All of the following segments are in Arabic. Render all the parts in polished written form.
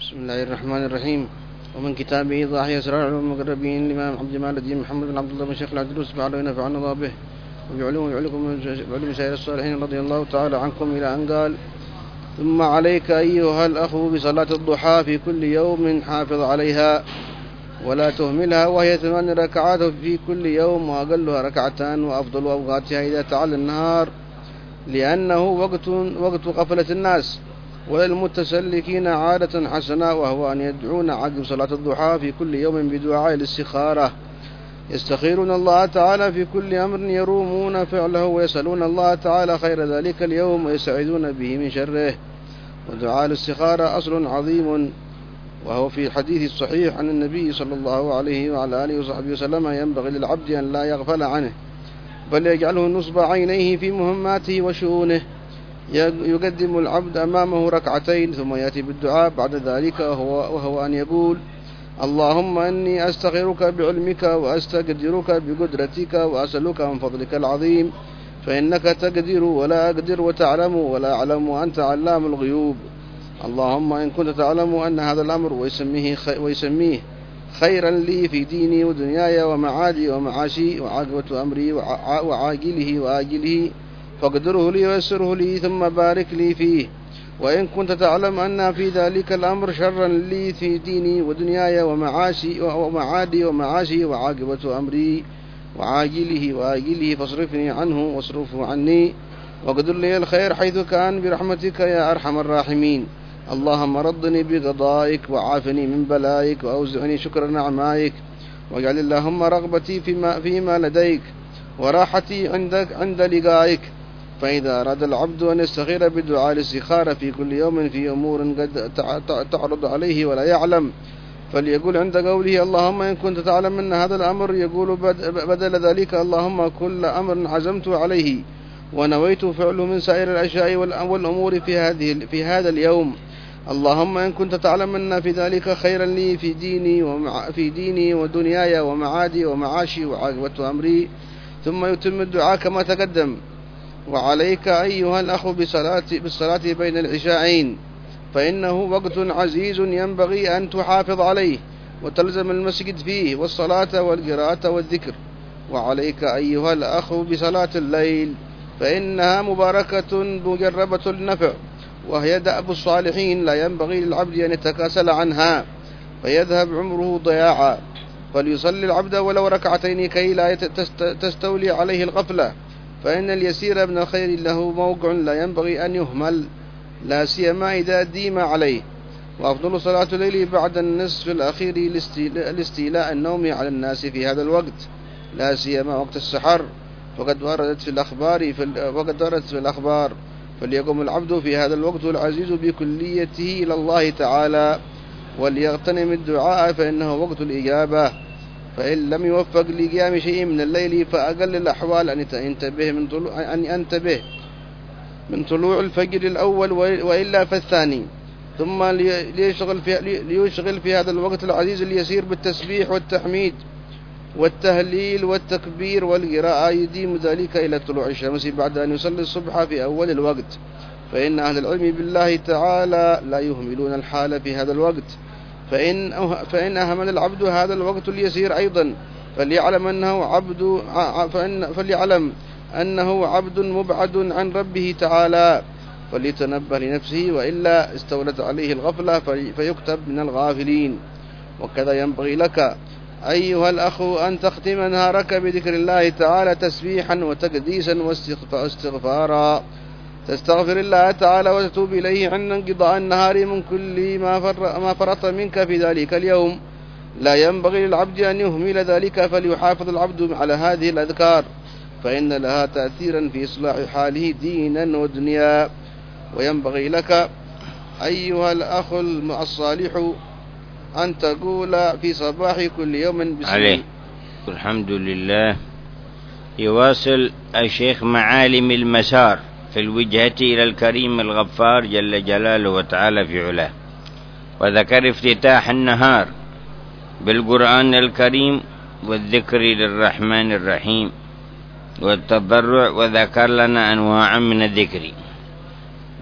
بسم الله الرحمن الرحيم. ومن كتابه إيضاح أسرار المقربين الإمام عبد جمال الدين محمد بن عبد الله بن شيخ العدروس بعد أن نفعنا الله به وبعلوم سائر الصالحين رضي الله تعالى عنكم، إلى أن قال: ثم عليك أيها الأخ بصلاة الضحى في كل يوم، حافظ عليها ولا تهملها، وهي 8 ركعات في كل يوم، وأقلها 2 ركعتان، وأفضل أوقاتها إذا تعالى النهار، لأنه وقت غفلة الناس، وللمتسلكين عادة حسنة، وهو أن يدعون عقب صلاة الضحى في كل يوم بدعاء الاستخارة، يستخيرون الله تعالى في كل أمر يرومون فعله، ويسألون الله تعالى خير ذلك اليوم، ويسعدون به من شره. ودعاء الاستخارة أصل عظيم، وهو في الحديث الصحيح عن النبي صلى الله عليه وعلى آله وصحبه وسلم: ينبغي للعبد أن لا يغفل عنه، بل يجعله نصب عينيه في مهماته وشؤونه. يقدم العبد أمامه 2 ركعتين، ثم يأتي بالدعاء بعد ذلك، وهو أن يقول: اللهم إني أستغفرك بعلمك، وأستقدرك بقدرتك، وأسألك من فضلك العظيم، فإنك تقدر ولا أقدر، وتعلم ولا أعلم، وأنت علام الغيوب. اللهم إن كنت تعلم أن هذا الأمر ويسميه خيرا لي في ديني ودنياي ومعادي ومعاشي وعاقبة أمري وعاجله وآجله، فاقدره لي ويسره لي، ثم بارك لي فيه. وإن كنت تعلم أن في ذلك الأمر شرا لي في ديني ودنياي ومعادي ومعاشي وعاقبة أمري وعاجله وآجله، فاصرفني عنه واصرفه عني، واقدر لي الخير حيث كان برحمتك يا أرحم الراحمين. اللهم رضني بقضائك، وعافني من بلائك، وأوزعني شكر نعمائك، واجعل اللهم رغبتي فيما لديك، وراحتي عند لقائك. فإذا أراد العبد أن يستخير بدعاء الاستخارة في كل يوم في أمور قد تعرض عليه ولا يعلم، فليقول عند قوله: اللهم إن كنت تعلم أن هذا الأمر، يقول بدل ذلك: اللهم كل أمر عزمت عليه ونويت فعله من سائر الأشياء والأمور في هذا اليوم، اللهم إن كنت تعلم أن في ذلك خيرا لي في ديني ودنياي ومعادي ومعاشي وعاقبة أمري. ثم يتم الدعاء كما تقدم. وعليك أيها الأخ بالصلاة بين العشاءين، فإنه وقت عزيز ينبغي أن تحافظ عليه، وتلزم المسجد فيه والصلاة والقراءة والذكر. وعليك أيها الأخ بصلاة الليل، فإنها مباركة مجربة النفع، وهي دأب الصالحين، لا ينبغي للعبد أن يتكاسل عنها فيذهب عمره ضياعا، فليصلي العبد ولو 2 ركعتين كي لا تستولي عليه الغفلة، فإن اليسير من الخير له موقع لا ينبغي أن يهمل، لا سيما إذا ديم عليه. وأفضل صلاة الليل بعد النصف الأخير لاستيلاء النوم على الناس في هذا الوقت، لا سيما وقت السحر، وقد وردت في الأخبار، فليقم العبد في هذا الوقت العزيز بكليته إلى الله تعالى، وليغتنم الدعاء، فإنه وقت الإجابة. فإن لم يوفق لقيام شيء من الليل، فأقل الأحوال أن ينتبه من طلوع الفجر الأول، وإلا فالثاني، ثم ليشغل في هذا الوقت العزيز اليسير بالتسبيح والتحميد والتهليل والتكبير والقراءة، يديم ذلك إلى طلوع الشمس بعد أن يصلي الصبح في أول الوقت، فإن أهل العلم بالله تعالى لا يهملون الحال في هذا الوقت. فإن أهمل العبد هذا الوقت اليسير أيضا، فليعلم أنه عبد مبعد عن ربه تعالى، فليتنبه لنفسه، وإلا استولت عليه الغفلة فيكتب من الغافلين. وكذا ينبغي لك أيها الأخ أن تختم نهارك بذكر الله تعالى، تسبيحا وتقديسا واستغفارا، تستغفر الله تعالى وتتوب إليه عند انقضاء النهار من كل ما فرط منك في ذلك اليوم. لا ينبغي للعبد أن يهمل ذلك، فليحافظ العبد على هذه الأذكار، فإن لها تأثيرا في إصلاح حاله دينا ودنيا. وينبغي لك أيها الأخ الصالح أن تقول في صباح كل يوم بسم الله. الحمد لله. يواصل الشيخ معالم المسار في الوجهة إلى الكريم الغفار جل جلاله وتعالى في علاه، وذكر افتتاح النهار بالقرآن الكريم والذكر للرحمن الرحيم والتضرع، وذكر لنا أنواع من الذكر.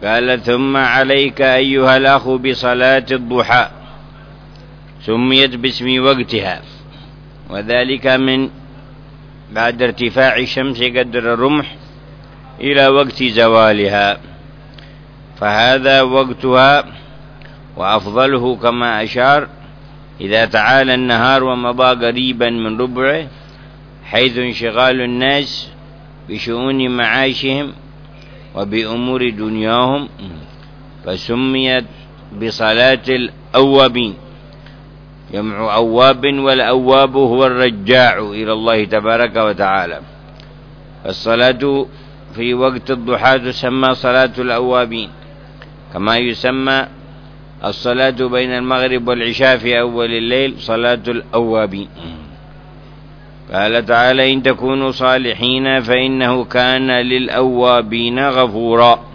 قال ثم عليك أيها الأخ بصلاة الضحى، سميت باسم وقتها، وذلك من بعد ارتفاع الشمس قدر الرمح إلى وقت زوالها، فهذا وقتها وأفضله كما أشار إذا تعالى النهار ومضى قريبا من ربعه، حيث انشغال الناس بشؤون معاشهم وبأمور دنياهم، فسميت بصلاة الأوابين، جمع أواب، والأواب هو الرجاع إلى الله تبارك وتعالى. الصلاة في وقت الضحى تسمى صلاة الأوابين، كما يسمى الصلاة بين المغرب والعشاء في أول الليل صلاة الأوابين. قال تعالى إن تكونوا صالحين فإنه كان للأوابين غفورا.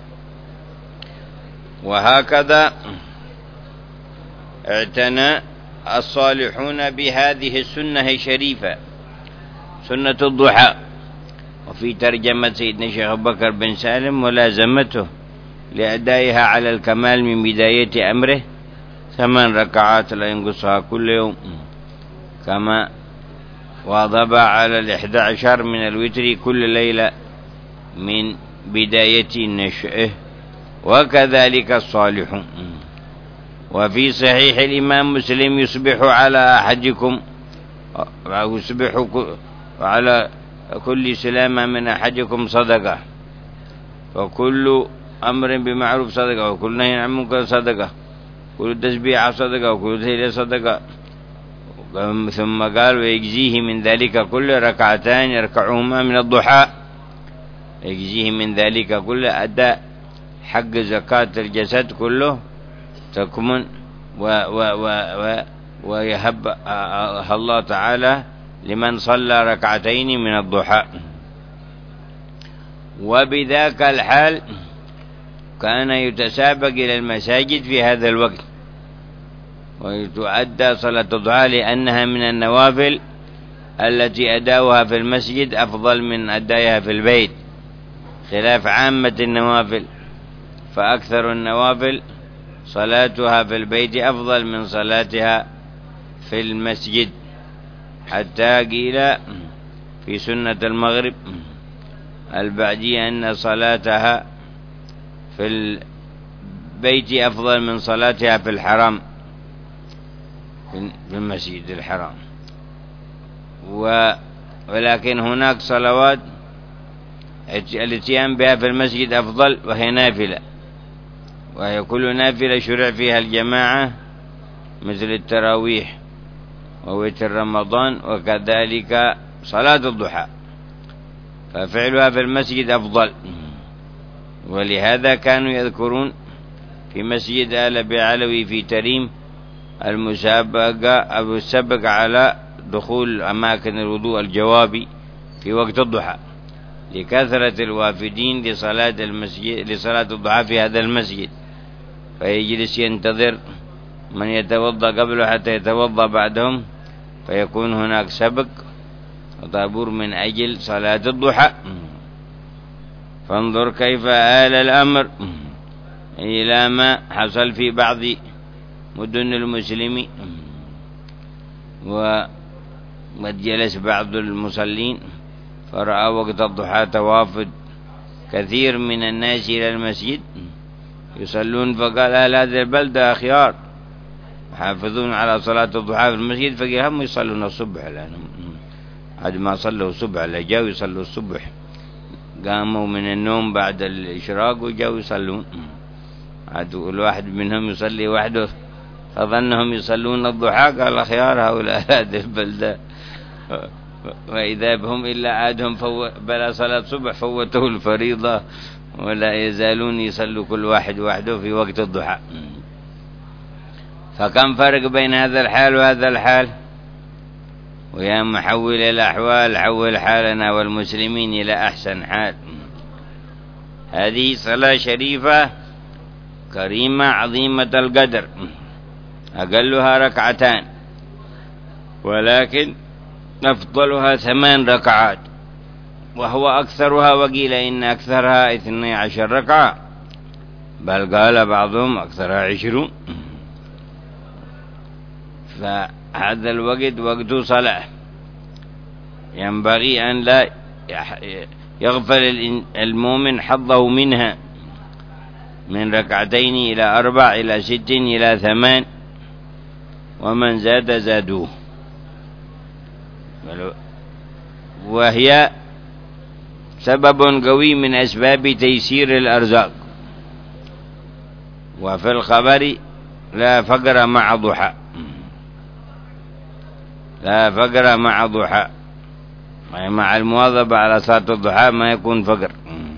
وهكذا اعتنى الصالحون بهذه السنة الشريفة، سنة الضحى. وفي ترجمة سيدنا الشيخ أبو بكر بن سالم ملازمته لأدائها على الكمال من بداية أمره 8 ركعات لا ينقصها كل يوم، كما واظب على 11 من الوتر كل ليلة من بداية نشأه، وكذلك الصالحون. وفي صحيح الإمام مسلم يصبح على أحدكم، يصبح على كل سلامة من أحدكم صدقة، وكل أمر بمعروف صدقة، وكل نهي عن منكر صدقة، كل تسبيح صدقة، وكل تهليل صدقة. ثم قال ويجزيه من ذلك كل 2 ركعتان يركعهما من الضحى، يجزيه من ذلك كل أداء حق زكاة الجسد كله تكمن ويهب الله تعالى لمن صلى 2 ركعتين من الضحى. وبذاك الحال كان يتسابق إلى المساجد في هذا الوقت، وتؤدى صلاة الضحى لأنها من النوافل التي أداؤها في المسجد أفضل من أدائها في البيت، خلاف عامة النوافل، فأكثر النوافل صلاتها في البيت أفضل من صلاتها في المسجد، حتى قيل في سنة المغرب البعدية أن صلاتها في البيت أفضل من صلاتها في الحرام، في المسجد الحرام. ولكن هناك صلوات الاتيان بها في المسجد أفضل، وهي نافلة، وهي كل نافلة شرع فيها الجماعة، مثل التراويح ووتر رمضان، وكذلك صلاة الضحى، ففعلها في المسجد أفضل. ولهذا كانوا يذكرون في مسجد آل بعلوي في تريم المسابقة أو السبق على دخول أماكن الوضوء الجوابي في وقت الضحى، لكثرة الوافدين لصلاة الضحى في هذا المسجد، فيجلس ينتظر من يتوضأ قبله حتى يتوضأ بعدهم، فيكون هناك سبق وطابور من أجل صلاة الضحى. فانظر كيف آل الأمر إلى ما حصل في بعض مدن المسلمين، وقد جلس بعض المصلين فرأى وقت الضحى توافد كثير من الناس إلى المسجد يصلون، فقال أهل هذه البلدة أخيار حافظون على صلاة الضحى في المسجد، فقال هم يصلون الصبح الآن، عاد ما صلوا الصبح لجاوا يصلوا الصبح، قاموا من النوم بعد الإشراق وجاوا يصلون، عاد الواحد منهم يصلي وحده فظنهم يصلون الضحى، قال أخيار هؤلاء هذه البلدة، وإذا بهم إلا عادهم بلا صلاة صبح فوتوا الفريضة، ولا يزالون يصلوا كل واحد وحده في وقت الضحى. فكم فرق بين هذا الحال وهذا الحال؟ ويا محول الأحوال حول حالنا والمسلمين إلى أحسن حال. هذه صلاة شريفة كريمة عظيمة القدر، أقلها 2 ركعتان، ولكن أفضلها 8 ركعات، وهو أكثرها، وقيل إن أكثرها 12 ركعة، بل قال بعضهم أكثرها 20. فهذا الوقت وقت صلاة، ينبغي أن لا يغفل المؤمن حظه منها، من 2 إلى 4 إلى 6 إلى 8، ومن زاد زادوه. وهي سبب قوي من أسباب تيسير الأرزاق. وفي الخبر لا فقر مع ضحى، لا فقر مع ضحى، مع المواظبة على صلاة الضحى ما يكون فقر.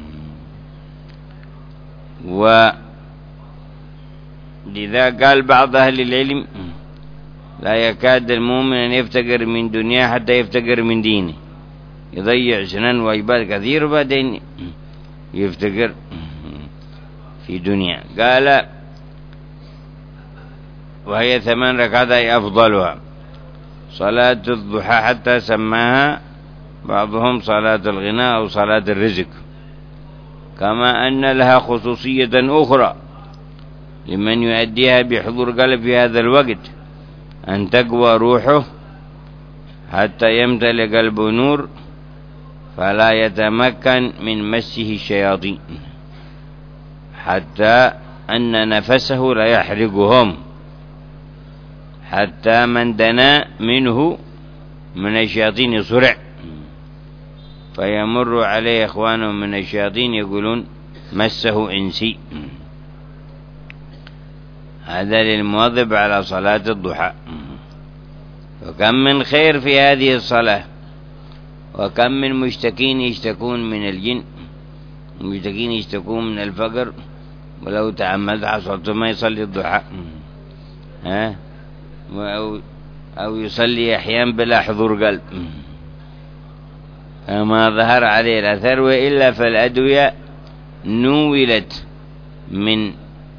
ولذا قال بعض أهل العلم لا يكاد المؤمن أن يفتقر من دنيا حتى يفتقر من دينه، يضيع سنن واجبات كثير وبعدين يفتقر في دنيا. قال وهي 8 ركعات أفضلها صلاة الضحى، حتى سماها بعضهم صلاة الغناء أو صلاة الرزق. كما أن لها خصوصية أخرى لمن يؤديها بحضور قلب في هذا الوقت، أن تقوى روحه حتى يمتلئ قلبه نور، فلا يتمكن من مسه الشياطين، حتى أن نفسه لا يحرقهم، حتى من دنا منه من الشياطين صرع، فيمر عليه إخوانه من الشياطين يقولون مسه إنسي. هذا للمواظب على صلاة الضحى. وكم من خير في هذه الصلاة، وكم من مشتكين يشتكون من الجن، مشتكين يشتكون من الفقر، ولو تعمد حصلت ما يصلي الضحى، أو يصلي أحيانا بلا حضور قلب كما ظهر عليه الأثر. وإلا فالأدوية نولت من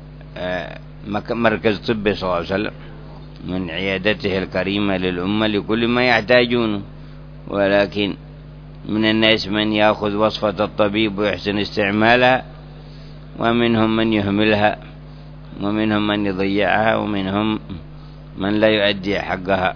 مركز طبي صلى الله عليه وسلم، من عيادته الكريمة للأمة لكل ما يحتاجونه، ولكن من الناس من يأخذ وصفة الطبيب ويحسن استعمالها، ومنهم من يهملها، ومنهم من يضيعها، ومنهم من لا يؤدي حقها.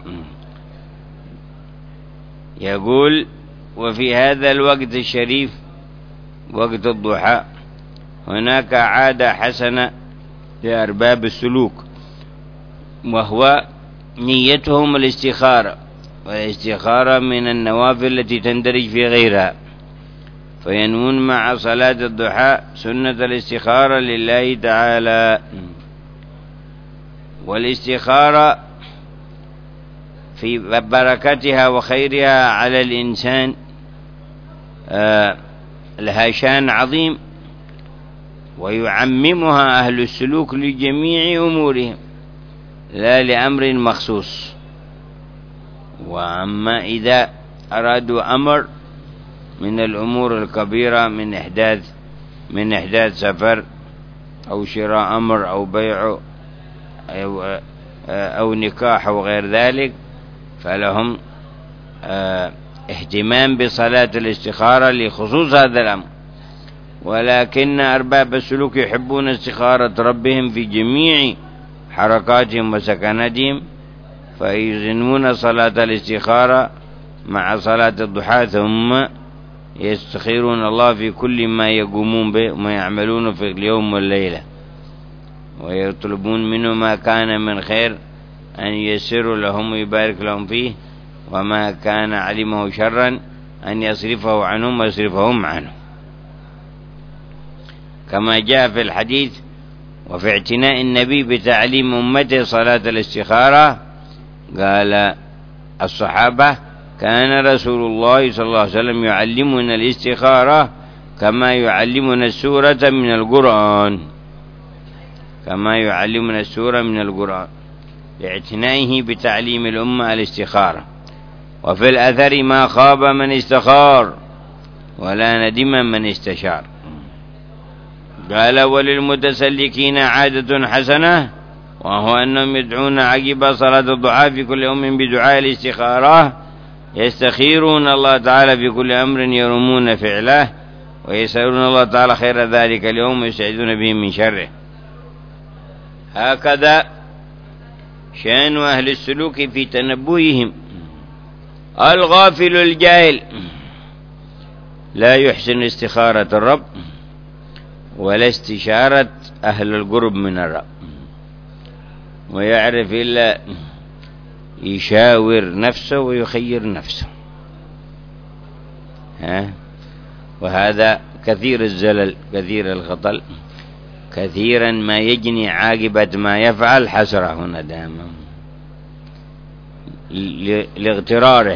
يقول وفي هذا الوقت الشريف وقت الضحى هناك عادة حسنة لأرباب السلوك، وهو نيتهم الاستخارة، والاستخارة من النوافل التي تندرج في غيرها، فينوون مع صلاة الضحى سنة الاستخارة لله تعالى. والاستخارة في بركتها وخيرها على الإنسان لها شان عظيم، ويعممها أهل السلوك لجميع أمورهم لا لأمر مخصوص. وأما إذا أرادوا أمر من الأمور الكبيرة من إحداث سفر أو شراء أمر أو بيع أو نكاح أو غير ذلك، فلهم اهتمام بصلاة الاستخارة لخصوص هذا الأمر. ولكن أرباب السلوك يحبون استخارة ربهم في جميع حركاتهم وسكناتهم، فيزنون صلاة الاستخارة مع صلاة الضحى، ثم يستخيرون الله في كل ما يقومون به وما يعملون في اليوم والليلة، ويطلبون منه ما كان من خير أن ييسر لهم ويبارك لهم فيه، وما كان علمه شرا أن يصرفه عنهم ويصرفهم عنه. كما جاء في الحديث وفي اعتناء النبي بتعليم أمته صلاة الاستخارة، قال الصحابة كان رسول الله صلى الله عليه وسلم يعلمنا الاستخارة كما يعلمنا السورة من القرآن، كما يعلمنا السورة من القرآن، لاعتنائه بتعليم الأمة الاستخارة. وفي الأثر ما خاب من استخار ولا ندم من استشار. قال وللمتسلكين عادة حسنة، وهو أنهم يدعون عقب صلاة الضحى في كل يوم بدعاء الاستخارة، يستخيرون الله تعالى في كل أمر يرمون فعله، ويسألون الله تعالى خير ذلك اليوم ويسعدون به من شره. هكذا شأن أهل السلوك في تنبؤهم. الغافل الجاهل لا يحسن استخارة الرب ولا استشارة أهل القرب من الرب، ويعرف إلا يشاور نفسه ويخير نفسه. وهذا كثير الزلل، كثير الخطل، كثيرا ما يجني عاقبة ما يفعل حسرة وندامة لاغتراره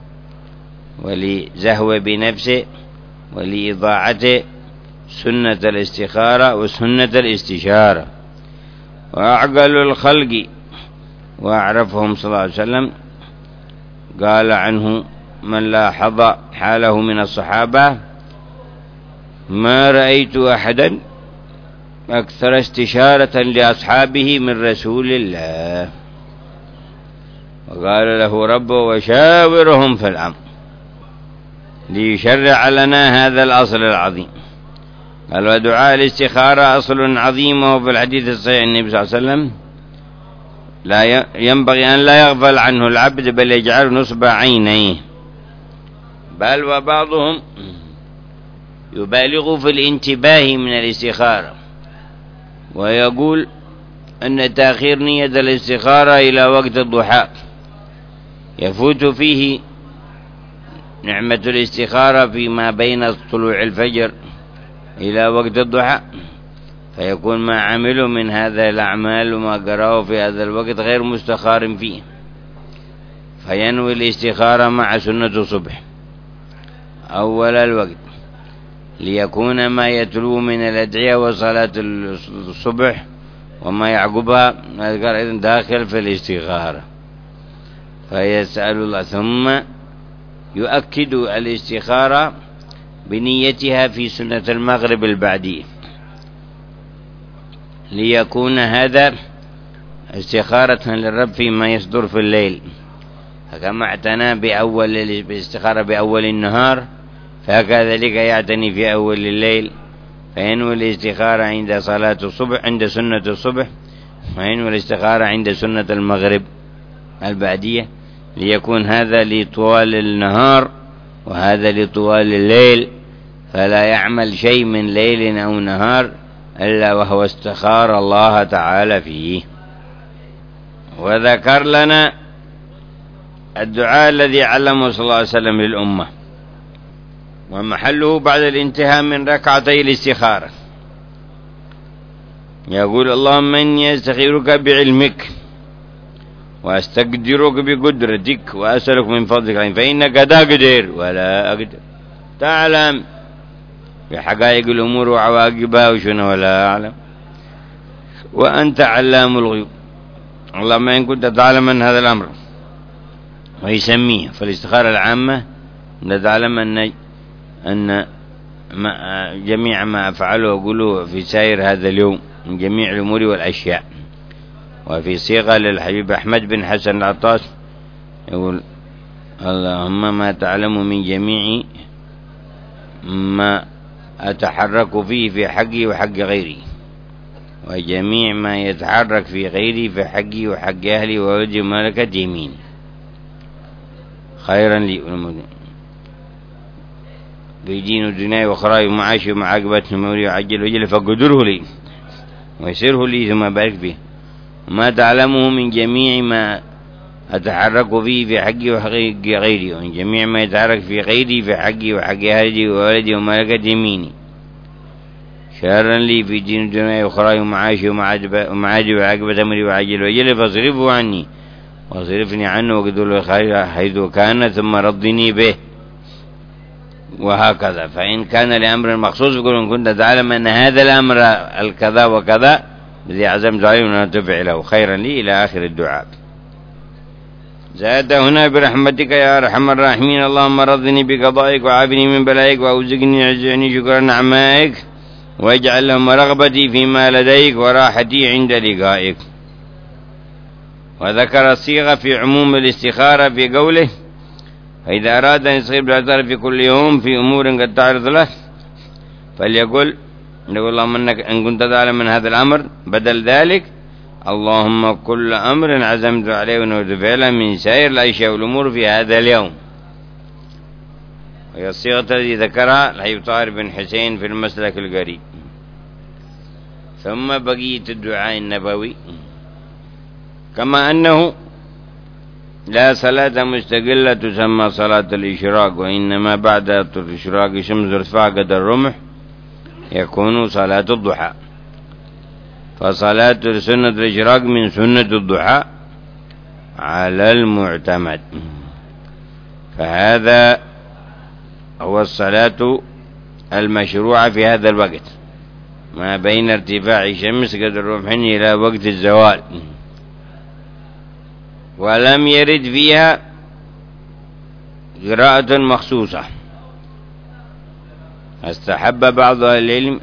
ولزهو بنفسه ولإضاعته سنة الاستخارة وسنة الاستشارة. وأعقل الخلق وأعرفهم صلى الله عليه وسلم قال عنه من لاحظ حاله من الصحابة: ما رأيت أحدا أكثر استشارة لأصحابه من رسول الله. وقال له ربه: وشاورهم في الأمر، ليشرع لنا هذا الأصل العظيم. قال: ودعاء الاستخارة أصل عظيم، وفي الحديث الصحيح النبي صلى الله عليه وسلم لا ينبغي أن لا يغفل عنه العبد بل يجعل نصب عينيه، بل وبعضهم يبالغ في الانتباه من الاستخارة ويقول أن تأخير نية الاستخارة إلى وقت الضحى يفوت فيه نعمة الاستخارة فيما بين طلوع الفجر إلى وقت الضحى، فيكون ما عملوا من هذا الأعمال وما قرأوا في هذا الوقت غير مستخار فيه، فينوي الاستخارة مع سنة الصبح أول الوقت، ليكون ما يتلو من الأدعية وصلاة الصبح وما يعقبها أذكار إذن داخل في الاستخارة، فيسأل الله، ثم يؤكد الاستخارة بنيتها في سنة المغرب البعدية، ليكون هذا استخارة للرب فيما يصدر في الليل. فكما اعتنى بالاستخارة بأول النهار فكذلك يعتني في أول الليل، فينوي الاستخارة عند صلاة الصبح عند سنة الصبح، وينوي الاستخارة عند سنة المغرب البعدية، ليكون هذا لطوال النهار وهذا لطوال الليل، فلا يعمل شيء من ليل أو نهار إلا وهو استخار الله تعالى فيه. وذكر لنا الدعاء الذي علمه صلى الله عليه وسلم للأمة، ومحله بعد الانتهاء من ركعتي الاستخارة، يقول: اللهم إني أستخيرك بعلمك وأستقدرك بقدرتك وأسألك من فضلك فإنك تقدر ولا أقدر، تعلم بحقائق الأمور وعواقبها وشنو ولا أعلم، وأنت علام الغيوب، اللهم إن كنت تعلم أن هذا الأمر. ويسميه فالاستخارة العامة نتعلم أن جميع ما أفعله وأقوله في سائر هذا اليوم من جميع الأمور والأشياء. وفي صيغة للحبيب أحمد بن حسن العطاس يقول: اللهم ما تعلم من جميع ما أتحرك فيه في حقي وحق غيري، وجميع ما يتحرك في غيري في حقي وحق أهلي وولدي وملكة يميني خيرا لي في دين الدنيا وأخراي ومعاشي ومعاقبة أموري وعجل وجل فقدره لي ويسره لي ثم بارك فيه، وما تعلمه من جميع ما أتحرك فيه في حقي وحق غيري، ومن جميع ما يتحرك في غيري في حقي وحق أهلي وولدي وملكة يميني شرا لي في دين الدنيا وأخراي ومعاشي ومعاجب وعاقبة أمري وعجل وجل فاصرفه عني واصرفني عنه وقدر له خير حيث كان ثم رضني به. وهكذا، فإن كان لأمر مخصوص يقول: إن كنت تعلم أن هذا الأمر الكذا وكذا الذي عزمت عليه أن تفعله خيرا لي إلى آخر الدعاء. زاد هنا: برحمتك يا أرحم الراحمين، اللهم رضني بقضائك وعافني من بلائك وأوزقني عزعني شكر نعمائك، واجعل لهم رغبتي فيما لديك وراحتي عند لقائك. وذكر الصيغة في عموم الاستخارة في قوله: فإذا أراد أن يستخير بالأعذار في كل يوم في أمور قد تعرض له فليقول اللهم إنك إن كنت تعلم من هذا الأمر، بدل ذلك اللهم كل أمر عزمت عليه ونويت فعله من سائر الأشياء والأمور في هذا اليوم. وهي الصيغة التي ذكرها الحبيب طاهر بن حسين في المسلك القريب. ثم بقية الدعاء النبوي، كما أنه لا صلاة مستقلة تسمى صلاة الإشراق، وإنما بعد إشراق شمس ارتفاع قدر الرمح يكون صلاة الضحى. فصلاة سنة الإشراق من سنة الضحى على المعتمد. فهذا هو الصلاة المشروعة في هذا الوقت، ما بين ارتفاع شمس قدر الرمح إلى وقت الزوال. ولم يرد فيها قراءة مخصوصة. استحب بعض العلم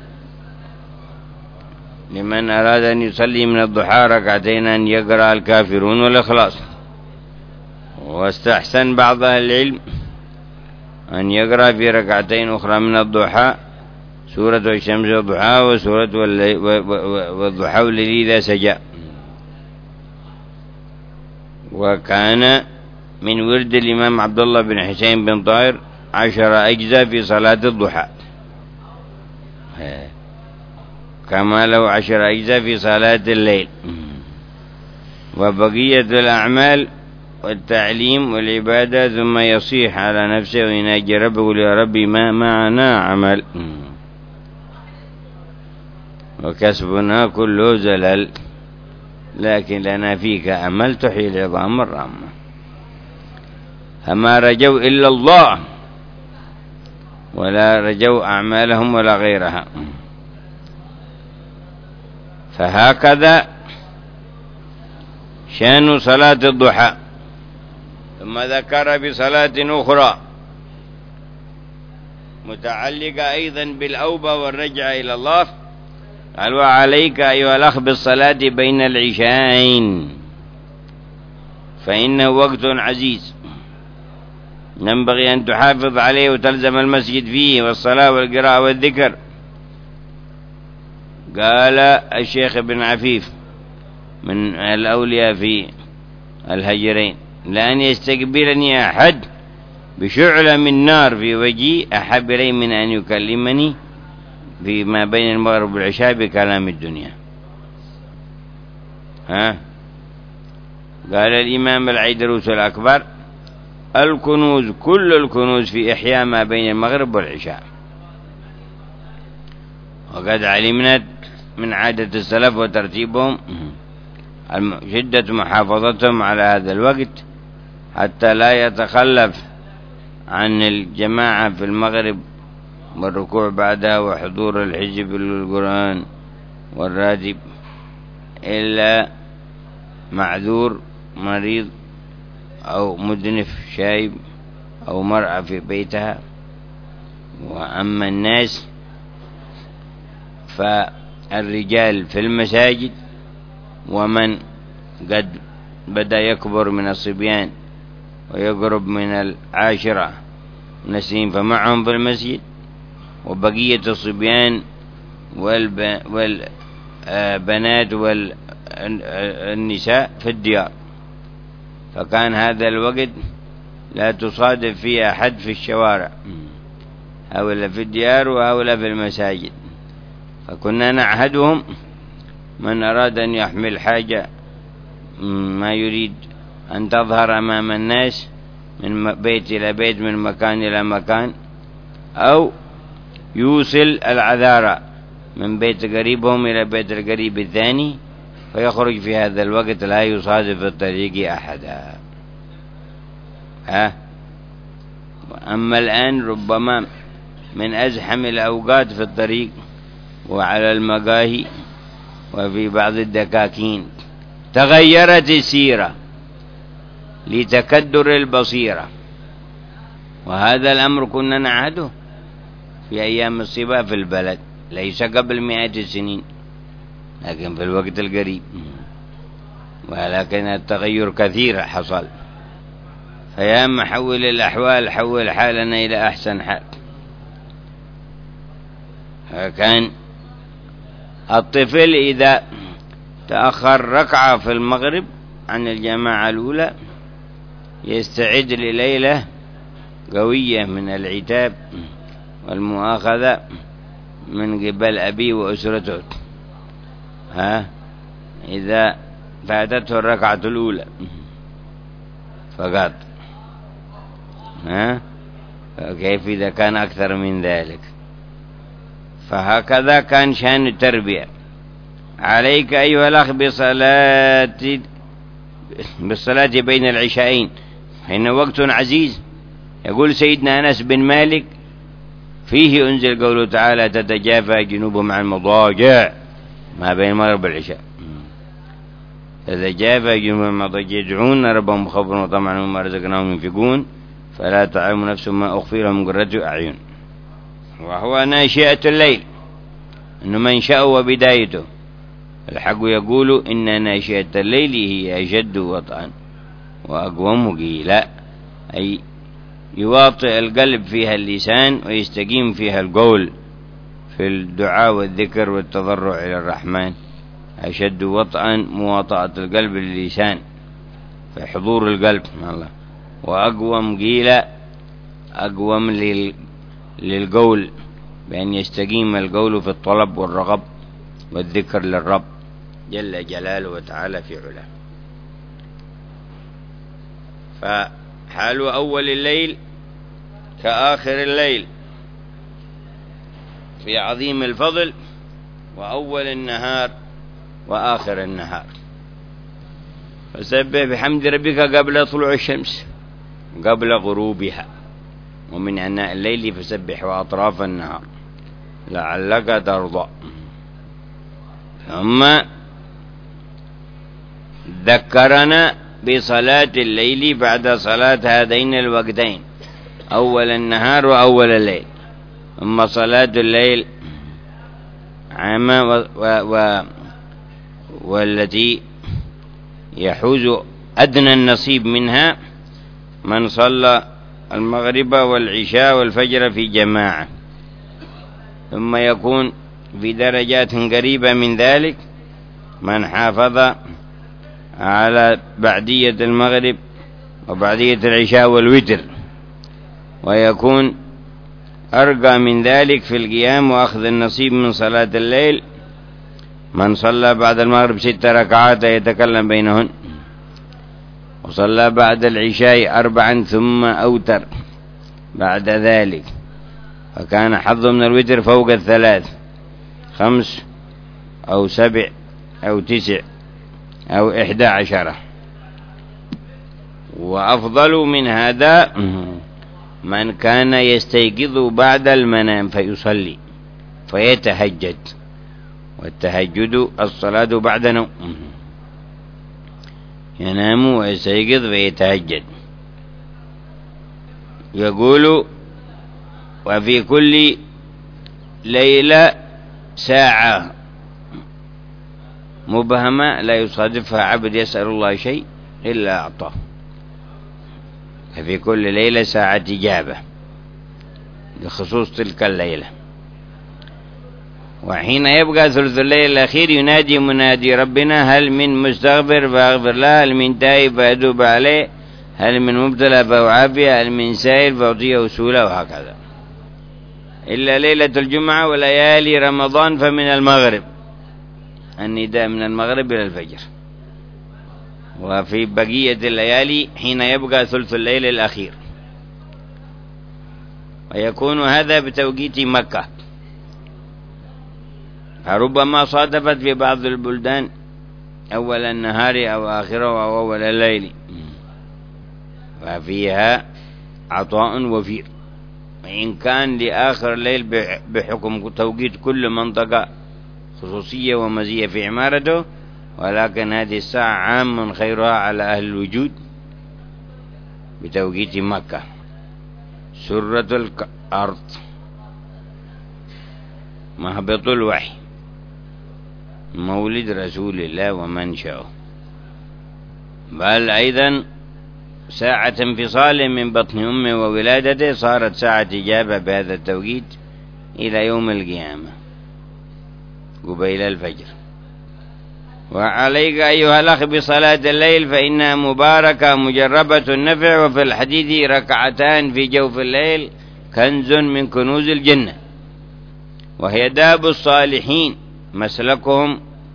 لمن أراد أن يصلي من الضحى ركعتين أن يقرأ الكافرون والإخلاص، واستحسن بعض العلم أن يقرأ في ركعتين أخرى من الضحى سورة الشمس والضحى وسورة والضحى والليل إذا سجى. وكان من ورد الإمام عبد الله بن حسين بن طاهر 10 أجزاء في صلاة الضحى، كما له 10 أجزاء في صلاة الليل. وبقية الأعمال والتعليم والعبادة ثم يصيح على نفسه ويناجي ربه ويقول يا ربي ما معنا عمل، وكسبنا كله زلل، لكن لنا فيك أمل تحيي العظام الرامة. فما رجوا إلا الله ولا رجوا أعمالهم ولا غيرها. فهكذا شأن صلاة الضحى. ثم ذكر بصلاة أخرى متعلقة أيضا بالأوبة والرجعة إلى الله، قال وعليك أيها الأخ بالصلاة بين العشاءين، فإنه وقت عزيز ينبغي أن تحافظ عليه وتلزم المسجد فيه والصلاة والقراءة والذكر. قال الشيخ ابن عفيف من الأولياء في الهجرين لأن يستقبلني أحد بشعلة من نار في وجهي أحب إلي من أن يكلمني فيما بين المغرب والعشاء بكلام الدنيا. قال الإمام العيدروس الأكبر الكنوز كل الكنوز في إحياء ما بين المغرب والعشاء. وقد علمنا من عادة السلف وترتيبهم شدة محافظتهم على هذا الوقت حتى لا يتخلف عن الجماعة في المغرب والركوع بعدها وحضور الحزب للقرآن والراتب إلا معذور مريض أو مدنف شايب أو مرأة في بيتها. وأما الناس فالرجال في المساجد، ومن قد بدأ يكبر من الصبيان ويقرب من 10 نسين فمعهم في المسجد، وبقية الصبيان والبنات والنساء في الديار. فكان هذا الوقت لا تصادف فيه أحد في الشوارع، هؤلاء في الديار وهؤلاء في المساجد. فكنا نعهدهم من أراد أن يحمل حاجة ما يريد أن تظهر أمام الناس من بيت إلى بيت من مكان إلى مكان، أو يوصل العذارى من بيت قريبهم إلى بيت القريب الثاني، فيخرج في هذا الوقت لا يصادف الطريق أحدا. وأما الآن ربما من أزحم الأوقات في الطريق وعلى المقاهي وفي بعض الدكاكين تغيرت السيرة لتكدر البصيرة، وهذا الأمر كنا نعهده في أيام الصبا في البلد، ليس قبل 100 السنين لكن في الوقت القريب. ولكن التغير كثير حصل، فيا محول الأحوال حول حالنا إلى أحسن حال. كان الطفل إذا تأخر ركعة في المغرب عن الجماعة الأولى يستعد لليلة قوية من العتاب والمؤاخذة من قبل أبيه وأسرته إذا فاتته الركعة الأولى فقط كيف إذا كان أكثر من ذلك؟ فهكذا كان شأن التربية. عليك أيها الأخ بالصلاة بين العشاءين، إنه وقت عزيز. يقول سيدنا أنس بن مالك: فيه أنزل قوله تعالى: تتجافى جنوبهم عن المضاجع، ما بين المغرب والعشاء. تتجافى جنوبهم عن المضاجع يدعون ربهم خوفا وطمعا ومما رزقناهم ينفقون فلا تعلم نفس ما أخفي لهم من قرة أعين. وهو ناشئة الليل، إنه منشأه وبدايته. الحق يقول: إن ناشئة الليل هي أشد وطئا وأقوم قيلا، أي يواطئ القلب فيها اللسان ويستقيم فيها القول في الدعاء والذكر والتضرع إلى الرحمن. أشد وطئا مواطأة القلب للسان في حضور القلب الله، وأقوم قيلا أقوم للقول بأن يستقيم القول في الطلب والرغب والذكر للرب جل جلاله وتعالى في علاه. فحال أول الليل كآخر الليل في عظيم الفضل، وأول النهار وآخر النهار. فسبح بحمد ربك قبل طلوع الشمس قبل غروبها، ومن أناء الليل فسبح وأطراف النهار لعلك ترضى. ثم ذكرنا بصلاة الليل بعد صلاة هذين الوقتين، أول النهار وأول الليل. ثم صلاة الليل عامة والتي يحوز أدنى النصيب منها من صلى المغرب والعشاء والفجر في جماعة. ثم يكون في درجات قريبة من ذلك من حافظ على بعدية المغرب وبعدية العشاء والوتر، ويكون أرقى من ذلك في القيام وأخذ النصيب من صلاة الليل من صلى بعد المغرب 6 ركعات يتكلم بينهن، وصلى بعد العشاء 4 ثم أوتر بعد ذلك، فكان حظه من الوتر فوق 3 5 أو 7 أو 9 أو 11. وأفضل من هذا من كان يستيقظ بعد المنام فيصلي فيتهجد، والتهجد الصلاة بعد نوم، ينام ويستيقظ فيتهجد. يقول: وفي كل ليلة ساعة مبهمة لا يصادفها عبد يسأل الله شيء إلا أعطاه. ففي كل ليلة ساعة إجابة لخصوص تلك الليلة. وحين يبقى ثلث الليل الأخير ينادي منادي ربنا: هل من مستغفر فأغفر له، هل من تائب فأتوب عليه، هل من مبتلى فأعافيه، هل من سائل فأعطيه سؤله، وهكذا. إلا ليلة الجمعة وليالي رمضان فمن المغرب، النداء من المغرب إلى الفجر. وفي بقية الليالي حين يبقى ثلث الليل الأخير. ويكون هذا بتوقيت مكة، فربما صادفت في بعض البلدان أول النهار أو آخره أو أول الليل، ففيها عطاء وفير. وإن كان لآخر الليل بحكم توقيت كل منطقة خصوصية ومزية في عمارته، ولكن هذه الساعة عام خيرها على أهل الوجود بتوقيت مكة. سرة الأرض، مهبط الوحي، مولد رسول الله ومنشأه، بل أيضا ساعة انفصال من بطن أمه وولادته، صارت ساعة إجابة بهذا التوقيت إلى يوم القيامة. قبيل الفجر. وعليك أيها الأخ بصلاة الليل فإنها مباركة مجربة النفع، وفي الحديث ركعتان في جوف الليل كنز من كنوز الجنة، وهي داب الصالحين مسلكهم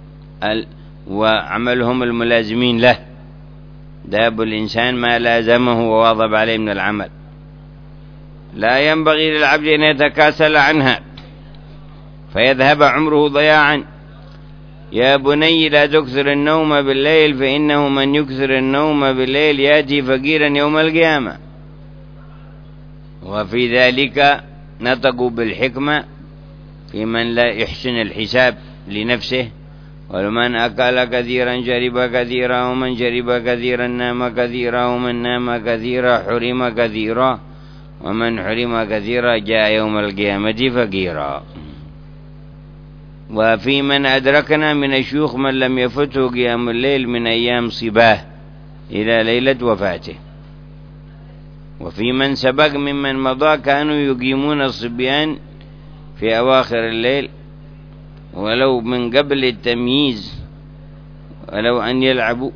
وعملهم الملازمين له. داب الإنسان ما لازمه وواظب عليه من العمل، لا ينبغي للعبد أن يتكاسل عنها فيذهب عمره ضياعا. يا بني لا تكثر النوم بالليل فإنه من يكثر النوم بالليل يأتي فقيرا يوم القيامة. وفي ذلك نطقوا بالحكمة في من لا يحسن الحساب لنفسه، ومن أكل كثيرا شرب كثيرا، ومن شرب كثيرا نام كثيرا، ومن نام كثيرا حرم كثيرا، ومن حرم كثيرا جاء يوم القيامة فقيرا. وفي من أدركنا من الشيوخ من لم يفته قيام الليل من أيام صباه إلى ليلة وفاته. وفي من سبق ممن مضى كانوا يقيمون الصبيان في أواخر الليل ولو من قبل التمييز، ولو أن يلعبوا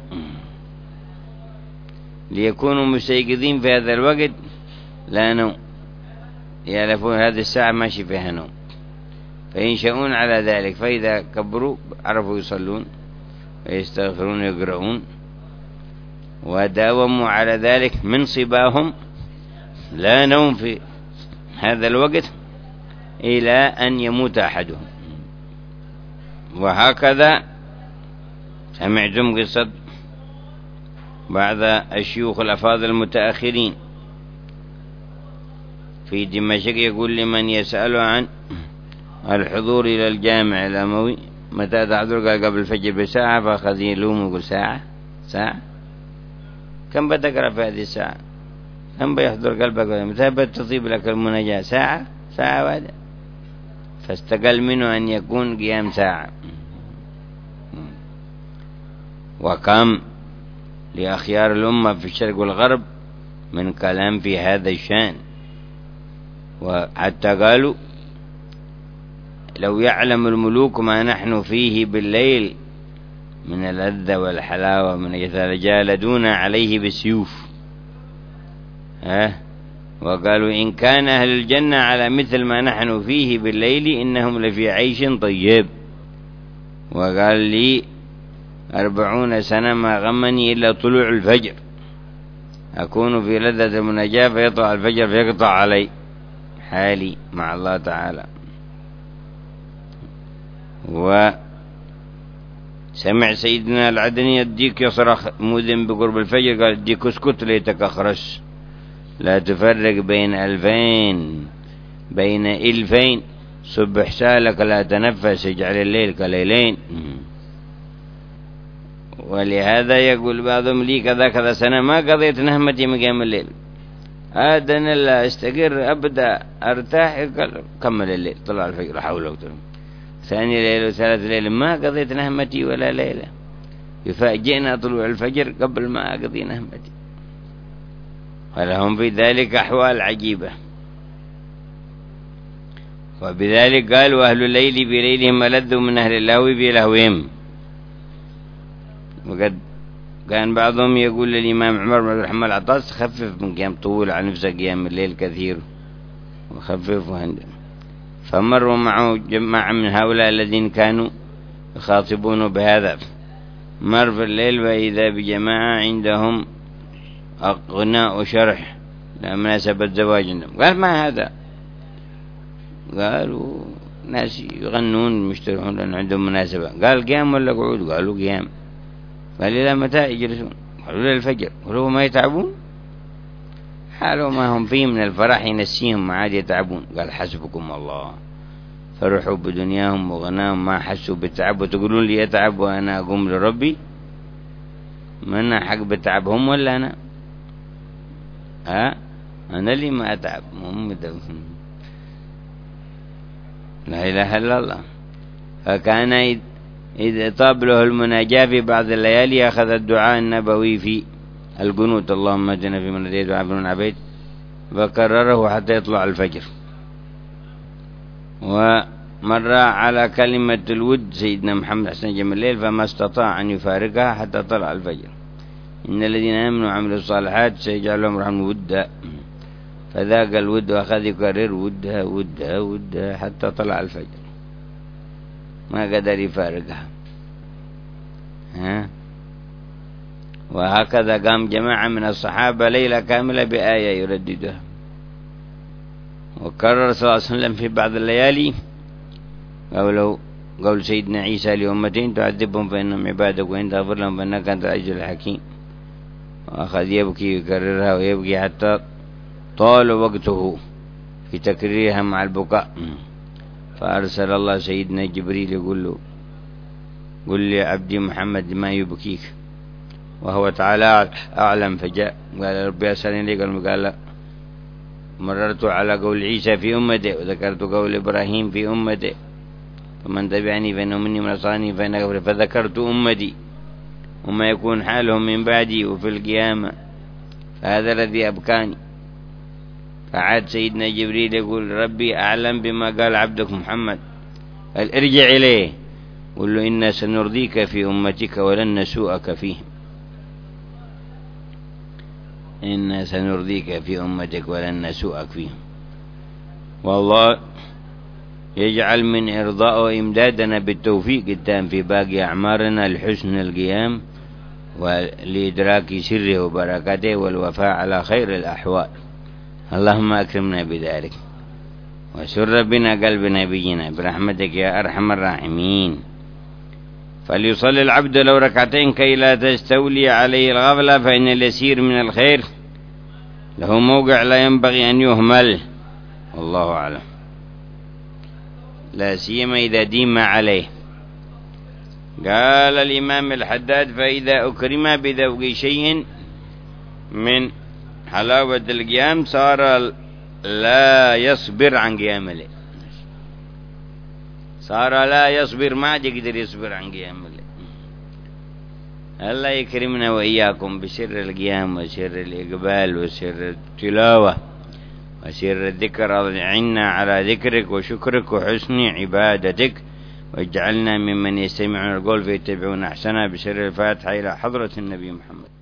ليكونوا مستيقظين في هذا الوقت لا نوم، يعرفون هذه الساعة ماشي فيها نوم فينشأون على ذلك، فإذا كبروا عرفوا يصلون ويستغفرون ويقرؤون، وداوموا على ذلك من صباهم لا نوم في هذا الوقت إلى أن يموت أحدهم. وهكذا سمعتم قصة بعض الشيوخ الأفاضل المتأخرين في دمشق يقول لمن يسأل عن الحضور إلى الجامع الأموي متى تحضر؟ قال قبل الفجر بساعة، فأخذ يلوم ويقول ساعة كم بتقرأ في هذه الساعة؟ كم بيحضر قلبك؟ متى بتطيب لك المناجاة؟ ساعة واحدة. فاستقل منه أن يكون قيام ساعة. وكم لأخيار الأمة في الشرق والغرب من كلام في هذا الشأن، وحتى قالوا لو يعلم الملوك ما نحن فيه بالليل من اللذة والحلاوة من يتجالدون عليه بالسيوف. وقالوا إن كان أهل الجنة على مثل ما نحن فيه بالليل إنهم لفي عيش طيب. وقال لي 40 سنة ما غمني إلا طلوع الفجر، أكون في لذة المناجاة فيطلع الفجر فيقطع علي حالي مع الله تعالى. وسمع سيدنا العدني الديك يصرخ مؤذن بقرب الفجر، قال الديك اسكت ليتك أخرس، لا تفرق بين ألفين صبح سالك لا تنفس، اجعل الليل كليلين. ولهذا يقول بعضهم لي كذا سنة ما قضيت نهمتي من قيام الليل، أنا لا استقر أبدأ أرتاح كمل الليل طلع الفجر لا حول ولا قوة. ثاني ليلة وثالث ليلة ما قضيت نهمتي ولا ليلة، يفاجئنا طلوع الفجر قبل ما أقضي نهمتي. ولهم في ذلك أحوال عجيبة. وبذلك قالوا أهل الليل بليلهم ألذوا من أهل اللهو بلهوهم. وقد كان بعضهم يقول للإمام عمر بن عبد الرحمن العطاس خفف من قيام طول على نفسه، قيام الليل كثير وخفف عنده. فمروا معه جماعة من هؤلاء الذين كانوا يخاطبون بهذا، مر في الليل وإذا بجماعة عندهم أغناء شرح لمناسبة زواج عندهم. قال ما هذا؟ قالوا ناس يغنون مشترحون لأن عندهم مناسبة. قال قيام ولا قعود؟ قالوا قيام. قال إلى متى يجلسون؟ قالوا للفجر. قالوا ما يتعبون؟ حالوا ما هم فيه من الفرح ينسيهم ما عاد يتعبون. قال حسبكم الله، فرحوا بدنياهم وغناهم ما حسوا بالتعب، وتقولون لي يتعب وأنا أقوم لربي؟ من حق بتعبهم ولا أنا؟ أنا اللي ما أتعب. لا إله إلا الله. فكان إذا طاب له المناجاة في بعض الليالي أخذ الدعاء النبوي في القنوت، اللهم اهدنا فيمن هديت وعافنا فيمن عافيت، فكرره حتى يطلع الفجر. مر على كلمة الود سيدنا محمد حسن جمال الليل فما استطاع أن يفارقها حتى طلع الفجر. إن الذين آمنوا وعملوا الصالحات سيجعل لهم الرحمن ودا، فذاق الود وأخذ يكرر ودها ودها ودها حتى طلع الفجر، ما قدر يفارقها. وهكذا قام جماعة من الصحابة ليلة كاملة بآية يرددها. وكرر صلى الله عليه وسلم في بعض الليالي قول سيدنا عيسى لأمتين تعذبهم فإنهم عبادك وإن تغفر لهم فإنك أنت العزيز الحكيم. وأخذ يبكي يكررها ويبكي حتى طال وقته في تكريرها مع البكاء. فأرسل الله سيدنا جبريل يقول له قل لي عبدي محمد ما يبكيك، وهو تعالى أعلم. فجاء قال ربي أسألني لي، قال مررت على قول عيسى في أمته وذكرت قول إبراهيم في أمته، فمن تبعني فإنه مني من أصاني فإنه، فذكرت أمتي وما يكون حالهم من بعدي وفي القيامة، فهذا الذي أبكاني. فعاد سيدنا جبريل يقول ربي أعلم بما قال عبدك محمد، قال ارجع إليه قل له إنا سنرضيك في أمتك ولن نسوءك فيهم، إنا سنرضيك في أمتك ولن نسوءك فيهم. والله يجعل من إرضاء وإمدادنا بالتوفيق التام في باقي أعمارنا لحسن القيام ولإدراك سره وبركاته والوفاء على خير الأحوال. اللهم أكرمنا بذلك وسر بنا قلب نبينا برحمتك يا أرحم الراحمين. فليصلي العبد لو ركعتين كي لا تستولي عليه الغفلة، فإن اليسير من الخير له موقع لا ينبغي أن يهمل، والله أعلم، لا سيما إذا ديم عليه. قال الإمام الحداد فإذا أكرم بذوق شيء من حلاوة القيام صار لا يصبر عن قيام الليل، صار لا يصبر، ما يقدر يصبر عن قيام الليل. الله يكرمنا وإياكم بسر القيام وسر الإقبال وسر التلاوة وسر الذكر. أعنا على ذكرك وشكرك وحسن عبادتك، واجعلنا ممن يستمعون القول فيتبعون أحسنه بسر الفاتحة إلى حضرة النبي محمد.